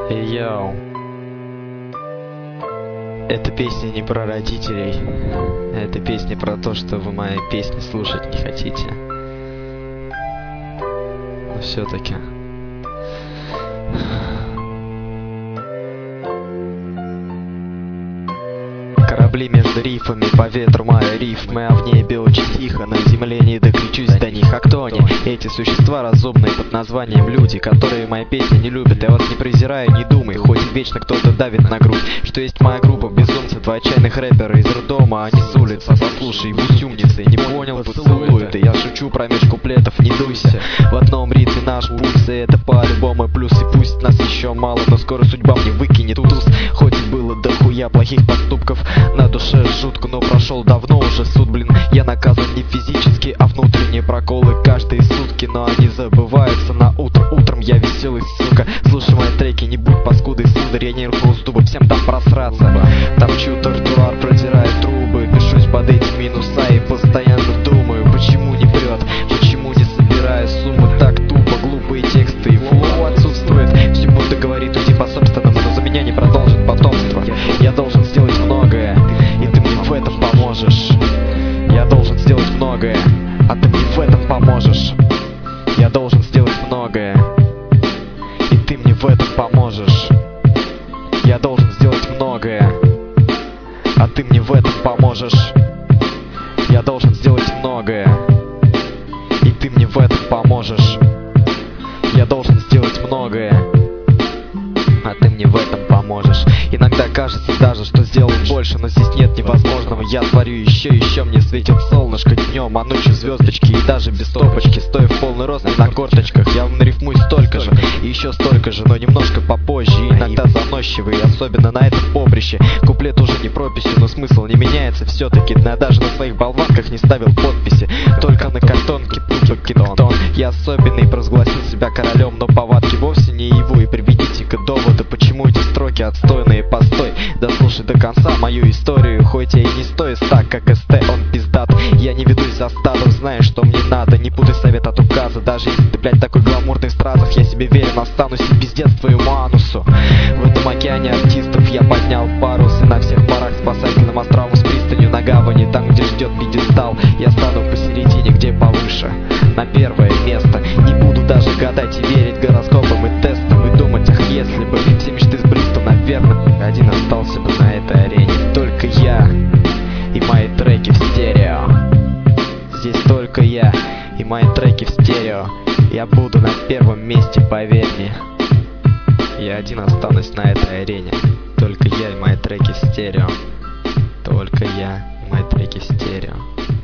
Йоу. Эта песня не про родителей. Это песня про то, что вы мои песни слушать не хотите. Но все-таки. Корабли между рифами, по ветру мои рифмы, а в небе очень тихо, на земле не докричусь до них. А кто они? Эти существа разумные под названием люди, которые мои песни не любят. Я вас не презираю, не думай, хоть вечно кто-то давит на грудь, что есть моя группа безумцев, два отчаянных рэпера из роддома, а не с улицы. Послушай, будь умницей, не понял, поцелуй ты. Я шучу про меж куплетов, не дуйся. В одном ритме наш пульс, и это по-любому плюс. И пусть нас еще мало, но скоро судьба мне выкинет туз. Хоть и было дохуя плохих поступков, на душе жутко, но прошел давно уже суд, блин. Я наказан не физически, а внутренние проколы каждые сутки, но они забываются на утро. Утром я веселый, сука. Слушай мои треки, не будь паскудой, сударь. Я не рухнул с дуба, всем там просраться. Топчу тротуар, протираю трубы, пишусь под эти минуса и постоянно думаю, почему не прет, почему не собираю суммы. Так тупо, глупые тексты и флоу отсутствует. Все будто говорит, уйди по собственному, но за меня не продолжит потомство. Я должен сделать многое, и ты мне в этом поможешь. Я должен сделать многое, а ты мне в этом поможешь. Я должен сделать многое, и ты мне в этом поможешь. Я должен сделать многое, а ты мне в этом поможешь. Я должен сделать многое, и ты мне в этом поможешь. Я должен сделать многое, а ты мне в этом поможешь. Иногда кажется даже, что сделал больше, но здесь нет невозможного. Я творю еще, мне светит солнышко днем, а ночью звездочки. И даже без стопочки, стоя в полный рост на корточках, я нарифмую столько же, и еще столько же, но немножко попозже. И иногда заносчивый, особенно на этом поприще. Куплет уже не прописью, но смысл не меняется все-таки. Я даже на своих болванках не ставил подписи, только на картонке тупо кингтон. Я особенный, провозгласил себя королем, но повадки вовсе не его. И приведите-ка доводы, почему эти строки отстойные. Постой, дослушай до конца мою историю. Хоть я и не стою так, как СТ, он пиздат. Я не ведусь за стадом, знаю, что мне надо. Не путай совет от указа, даже если ты, блядь, такой гламурный в стразах. Я себе верен, останусь и пиздец твоему анусу. В этом океане артистов я поднял парус, и на всех парах спасательным островом с пристанью на гавани. Там, где ждет пьедестал, я стану посередине, где повыше, на первое место. Не буду даже гадать и верить гороскопам и тестам, и думать, ах, если бы все мечты сбылись, то, наверное, один остался бы на этой арене. Только я и мои треки в стерео. Здесь только я и мои треки в стерео. Я буду на первом месте, поверь мне. Я один останусь на этой арене. Только я и мои треки в стерео. Только я и мои треки в стерео.